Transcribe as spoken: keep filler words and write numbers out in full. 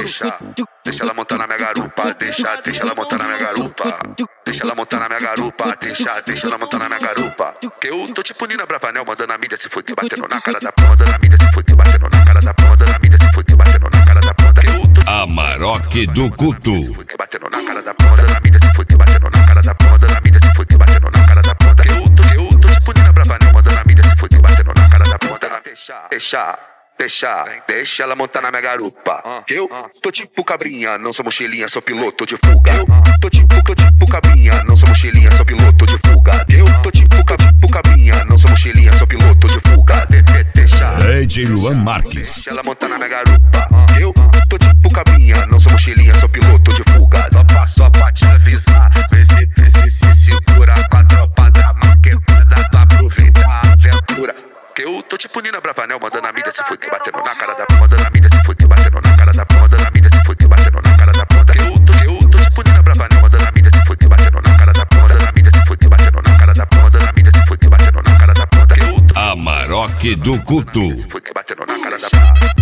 deixa, deixa ela montar na minha garupa, deixa, deixa ela montar na minha garupa, deixa ela montar na minha garupa, deixa, deixa ela montar na minha garupa. Que eu tô tipo Nina Bravanel, mandando a mídia se foi que batendo na cara da porra, mandando a mídia se foi que batendo na cara da porra, mandando a mídia se foi que batendo na cara da porra. Que eu tô Amarok do Couto. foi que batendo na cara da porra, mandando a mídia se foi que batendo na cara da porra, mandando a mídia se foi que batendo na cara da porra. Que eu tô, que eu tô tipo Nina Bravanel, mandando a mídia se foi que batendo na cara da porra. Deixa, deixa. Deixa, deixa ela montar na minha garupa. Eu tô tipo cabrinha, não sou mochilinha, sou piloto de fuga. Eu tô tipo, tô tipo cabrinha, não sou mochilinha, sou piloto de fuga. Eu tô tipo, tipo cabrinha, não sou mochilinha, sou piloto de fuga. De, de, deixa, D J Luan Marques. deixa ela montar na minha garupa. Eu tô tipo cabrinha, não sou mochilinha, sou piloto de fuga. Só pra, só pra te avisar, vê se, vê se se segura com a tropa da maquetada pra aproveitar a aventura. Que eu tô tipo Nina Bravanel, mandando a mídia se foi que batendo na cara da porra, mandando a mídia se foi que batendo na cara da porra, mandando a mídia se foi que batendo na cara da porra. Que eu tô, que eu tô tipo Nina Bravanel, mandando a mídia se foi que batendo na cara da porra, mandando a mídia se foi que batendo na cara da porra, mandando a mídia se foi que batendo na cara da porra. Que eu tô Amarok do Couto. se foi que batendo na cara da porra.